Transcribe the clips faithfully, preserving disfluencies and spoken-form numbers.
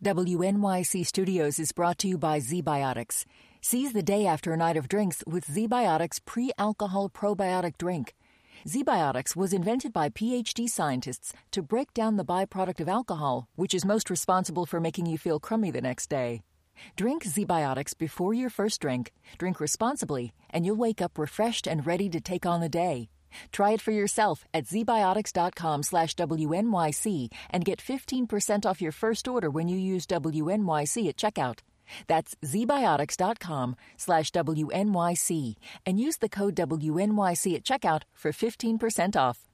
W N Y C Studios is brought to you by ZBiotics. Seize the day after a night of drinks with ZBiotics pre-alcohol probiotic drink. ZBiotics was invented by P H D scientists to break down the byproduct of alcohol, which is most responsible for making you feel crummy the next day. Drink ZBiotics before your first drink, drink responsibly, and you'll wake up refreshed and ready to take on the day. Try it for yourself at zbiotics.com slash WNYC and get fifteen percent off your first order when you use W N Y C at checkout. That's zbiotics.com slash WNYC and use the code W N Y C at checkout for fifteen percent off.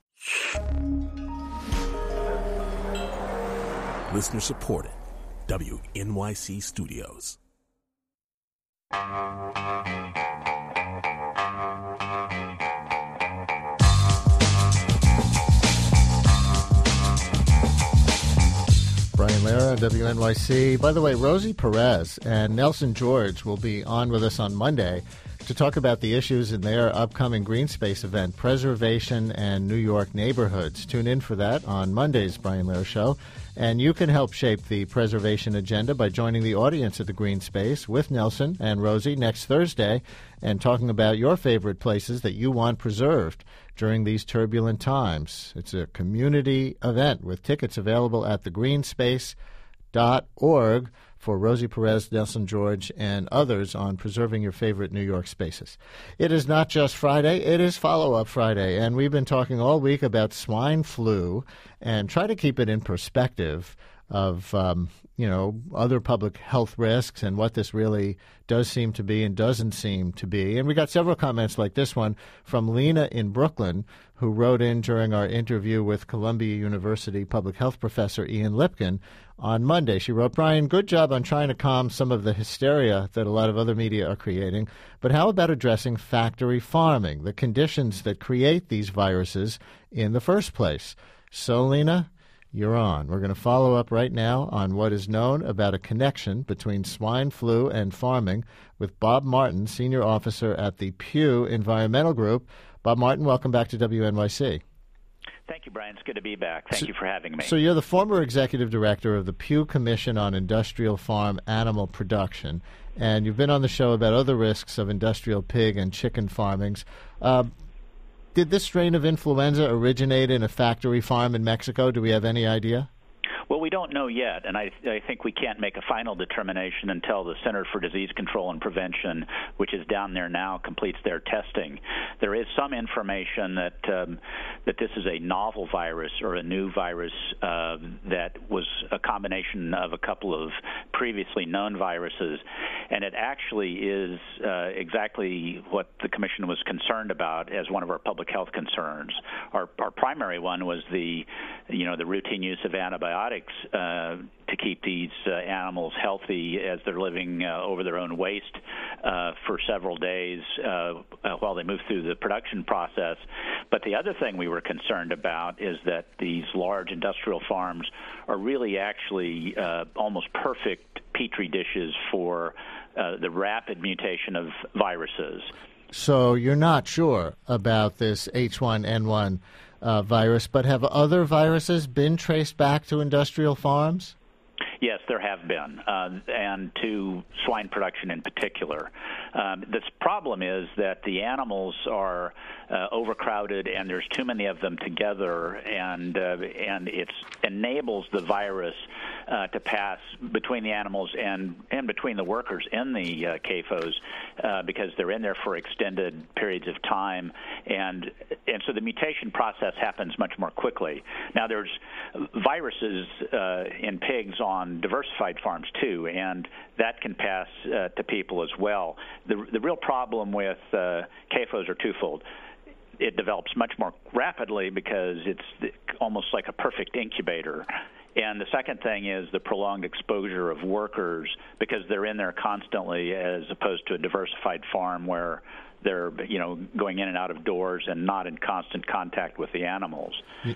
Listener supported. W N Y C Studios. Brian Lara, W N Y C. By the way, Rosie Perez and Nelson George will be on with us on Monday to talk about the issues in their upcoming Green Space event, Preservation and New York Neighborhoods. Tune in for that on Monday's Brian Lara Show. And you can help shape the preservation agenda by joining the audience at the Green Space with Nelson and Rosie next Thursday and talking about your favorite places that you want preserved during these turbulent times. It's a community event with tickets available at the green space dot org for Rosie Perez, Nelson George, and others on preserving your favorite New York spaces. It is not just Friday, it is Follow-Up Friday, and we've been talking all week about swine flu and try to keep it in perspective of, um, you know, other public health risks and what this really does seem to be and doesn't seem to be. And we got several comments like this one from Lena in Brooklyn, who wrote in during our interview with Columbia University public health professor Ian Lipkin on Monday. She wrote, Brian, good job on trying to calm some of the hysteria that a lot of other media are creating, but how about addressing factory farming, the conditions that create these viruses in the first place? So, Lena, you're on. We're going to follow up right now on what is known about a connection between swine flu and farming with Bob Martin, senior officer at the Pew Environmental Group. Bob Martin, welcome back to W N Y C. Thank you, Brian. It's good to be back. Thank so, you for having me. So you're the former executive director of the Pew Commission on Industrial Farm Animal Production, and you've been on the show about other risks of industrial pig and chicken farmings. Uh, did this strain of influenza originate in a factory farm in Mexico? Do we have any idea? Well, we don't know yet, and I, I think we can't make a final determination until the Center for Disease Control and Prevention, which is down there now, completes their testing. There is some information that um, that this is a novel virus or a new virus uh, that was a combination of a couple of previously known viruses, and it actually is uh, exactly what the Commission was concerned about as one of our public health concerns. Our, our primary one was the, you know, the routine use of antibiotics Uh, to keep these uh, animals healthy as they're living uh, over their own waste uh, for several days uh, uh, while they move through the production process. But the other thing we were concerned about is that these large industrial farms are really actually uh, almost perfect petri dishes for uh, the rapid mutation of viruses. So you're not sure about this H one N one Uh, virus, but have other viruses been traced back to industrial farms? Yes, there have been, uh, and to swine production in particular. Um, this problem is that the animals are uh, overcrowded, and there's too many of them together, and uh, and it enables the virus uh, to pass between the animals and, and between the workers in the uh, C A F Os uh, because they're in there for extended periods of time, and and so the mutation process happens much more quickly. Now, there's viruses uh, in pigs on diversified farms too, and that can pass uh, to people as well. The the real problem with uh, C A F Os are twofold. It develops much more rapidly because it's almost like a perfect incubator. And the second thing is the prolonged exposure of workers because they're in there constantly as opposed to a diversified farm where they're, you know, going in and out of doors and not in constant contact with the animals.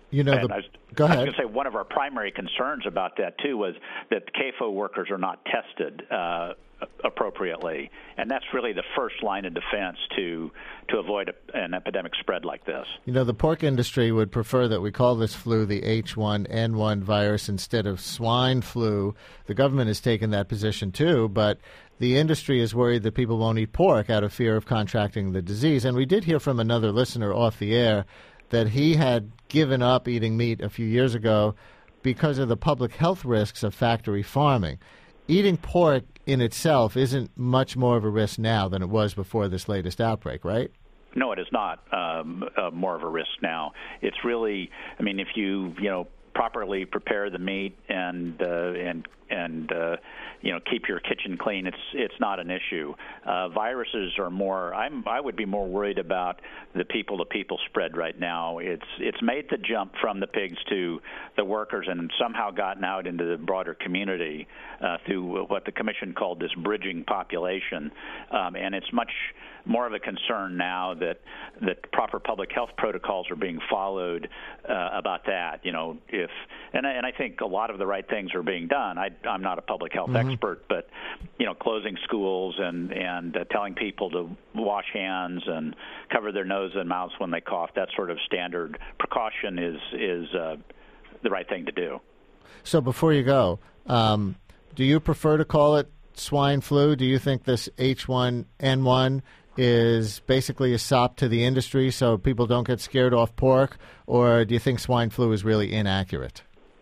You know, the, I was, go ahead. I was going to say one of our primary concerns about that, too, was that the C A F O workers are not tested uh, appropriately. And that's really the first line of defense to to avoid a, an epidemic spread like this. You know, the pork industry would prefer that we call this flu the H one N one virus instead of swine flu. The government has taken that position, too, but the industry is worried that people won't eat pork out of fear of contracting the disease. And we did hear from another listener off the air that he had given up eating meat a few years ago because of the public health risks of factory farming. Eating pork in itself isn't much more of a risk now than it was before this latest outbreak, right? No, it is not um, uh, more of a risk now. It's really, I mean, if you, you know, properly prepare the meat and uh, and and uh, you know, keep your kitchen clean, it's it's not an issue. Uh, viruses are more. I'm I would be more worried about the people-to-people spread right now. It's it's made the jump from the pigs to the workers and somehow gotten out into the broader community uh, through what the commission called this bridging population, um, and it's much more of a concern now that that proper public health protocols are being followed uh, about that. You know, if and I, and I think a lot of the right things are being done. I, I'm not a public health mm-hmm. expert, but you know, closing schools and and uh, telling people to wash hands and cover their nose and mouths when they cough. That sort of standard precaution is is uh, the right thing to do. So before you go, um, do you prefer to call it swine flu? Do you think this H one N one is basically a sop to the industry so people don't get scared off pork, or do you think swine flu is really inaccurate?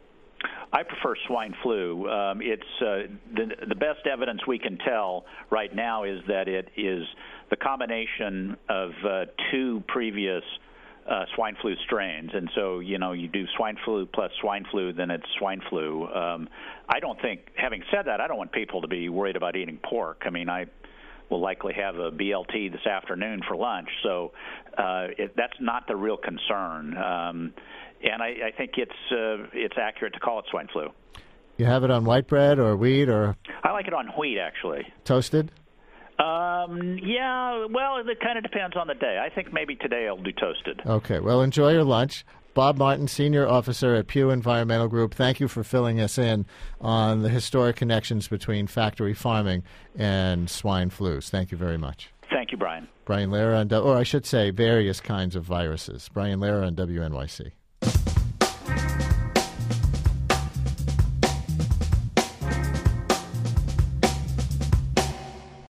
I prefer swine flu. Um, it's uh, the, the best evidence we can tell right now is that it is the combination of uh, two previous uh, swine flu strains. And so, you know, you do swine flu plus swine flu, then it's swine flu. Um, I don't think, having said that, I don't want people to be worried about eating pork. I mean, I will likely have a B L T this afternoon for lunch, so uh, it, that's not the real concern. Um, and I, I think it's uh, it's accurate to call it swine flu. You have it on white bread or wheat or? I like it on wheat, actually. Toasted? Um, yeah, well, it kind of depends on the day. I think maybe today I'll do toasted. Okay, well, enjoy your lunch. Bob Martin, Senior Officer at Pew Environmental Group, thank you for filling us in on the historic connections between factory farming and swine flus. Thank you very much. Thank you, Brian. Brian Lehrer, on, or I should say various kinds of viruses. Brian Lehrer on W N Y C.